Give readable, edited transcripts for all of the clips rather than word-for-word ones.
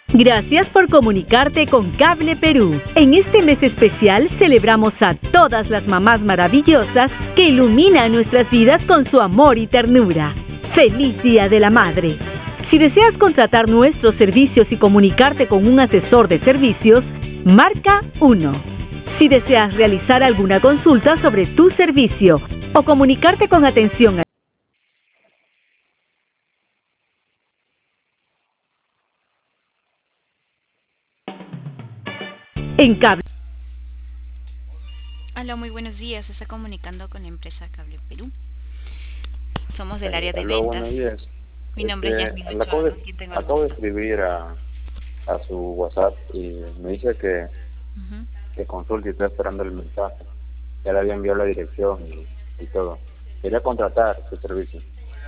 Gracias por comunicarte con Cable Perú. En este mes especial celebramos a todas las mamás maravillosas que iluminan nuestras vidas con su amor y ternura. ¡Feliz Día de la Madre! Si deseas contratar nuestros servicios y comunicarte con un asesor de servicios, marca 1. Si deseas realizar alguna consulta sobre tu servicio o comunicarte con atención en Cable. Hola, muy buenos días. Se está comunicando con la empresa Cable Perú. Somos del área de Aló, ventas. buenos días. Mi nombre es Yasmin Ochoa. ¿Con quién tengo el Acabo de gusto? escribir a su WhatsApp y me dice Ujú. que consulte y estoy esperando el mensaje. Ya le había enviado la dirección y todo. Quería contratar su servicio.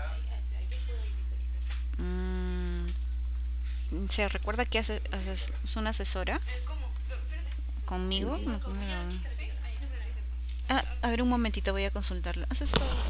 Mm, ¿Se recuerda que es una asesora conmigo? Ujú. A ver, un momentito, voy a consultarlo. Asesor.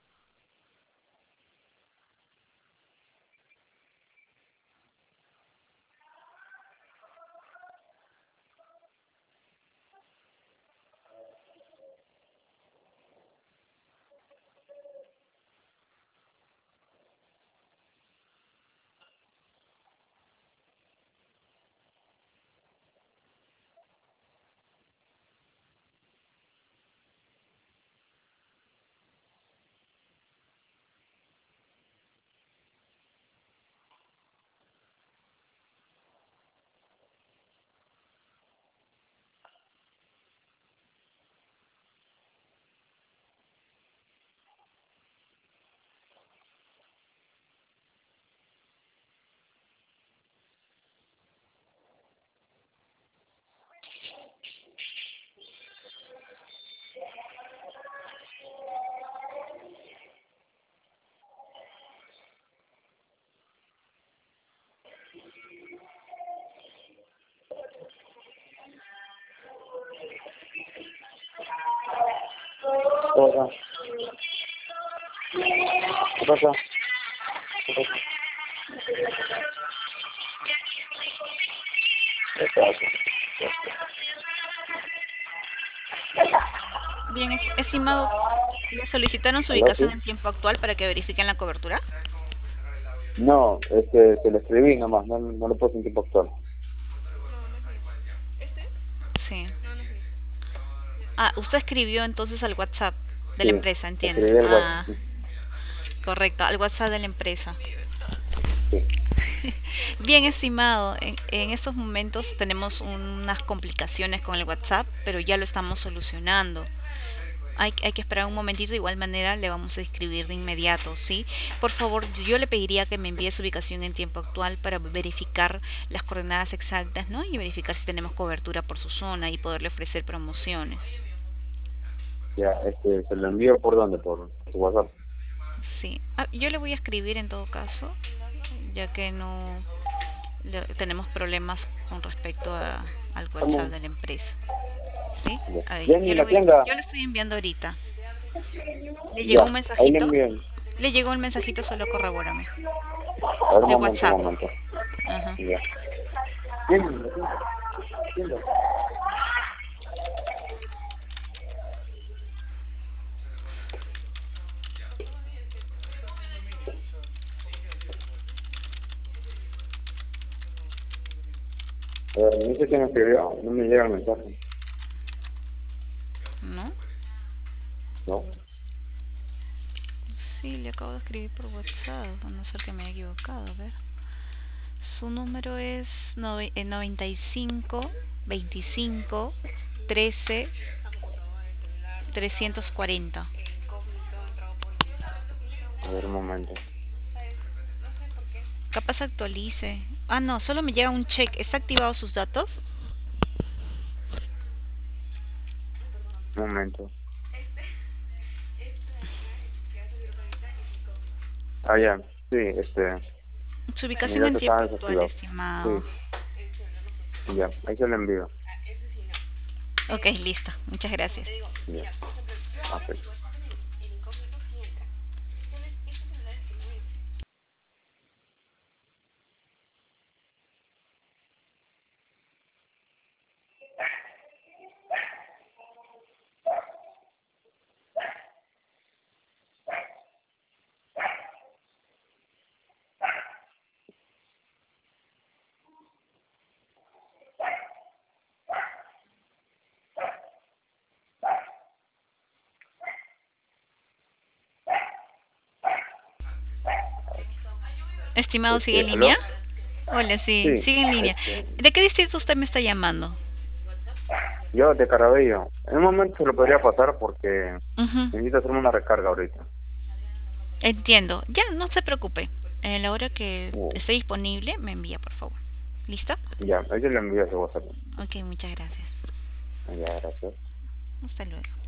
Hola. ¿Qué pasa? ¿Qué pasa? ¿Qué pasa? Bien, estimado, ¿le solicitaron su ¿Aló, ubicación sí? en tiempo actual para que verifiquen la cobertura? No, se lo escribí nomás, no lo puse en tiempo actual. Sí. Ah, usted escribió entonces al WhatsApp de la Sí, empresa, entiendo. escribí el WhatsApp. Ah, correcto, al WhatsApp de la empresa. Sí, Bien, estimado, en estos momentos tenemos unas complicaciones con el WhatsApp, pero ya lo estamos solucionando. Hay que esperar un momentito, de igual manera le vamos a escribir de inmediato, ¿sí? Por favor, yo le pediría que me envíe su ubicación en tiempo actual para verificar las coordenadas exactas, ¿no? Y verificar si tenemos cobertura por su zona y poderle ofrecer promociones. ya, se lo envío por dónde, por su WhatsApp. Sí. Ah, yo le voy a escribir en todo caso, ya que no tenemos problemas con respecto al WhatsApp ¿Cómo? de la empresa. ¿Sí? Ya. A ver, Jenny, la tienda. yo le estoy enviando ahorita. ¿Le llegó Ya, un ahí le mensajito? envío. Le llegó un mensajito, solo corrobórame. A ver, un De momento, un WhatsApp. momento. Ajá. Ya. Jenny, la tienda. Me dice que me escribió, no me llega el mensaje. ¿No? ¿No? Sí, le acabo de escribir por WhatsApp, a no ser que me haya equivocado, a ver. Su número es 95 25 13 340. A ver, un momento. Capaz actualice. Ah, no, solo me llega un check. ¿Está activado sus datos? Un momento. Ah, ya. Sí, Su mi ubicación en dato tiempo estaba actual, desactivado. estimado. Sí, ya. Ahí se lo envío. Ok, listo. Muchas gracias. Ya. Ok. Estimado, ¿sigue en ¿aló? línea? Hola, sí, Sí, sigue en línea. ¿De qué distrito usted me está llamando? yo de Carabello. En un momento se lo podría pasar porque Ujú, necesito hacerme una recarga ahorita. entiendo. Ya, no se preocupe. En la hora que Uh, esté disponible, me envía, por favor. ¿Listo? ya, ahí yo le envío a su WhatsApp. Ok, muchas gracias. Ya, gracias. Hasta luego.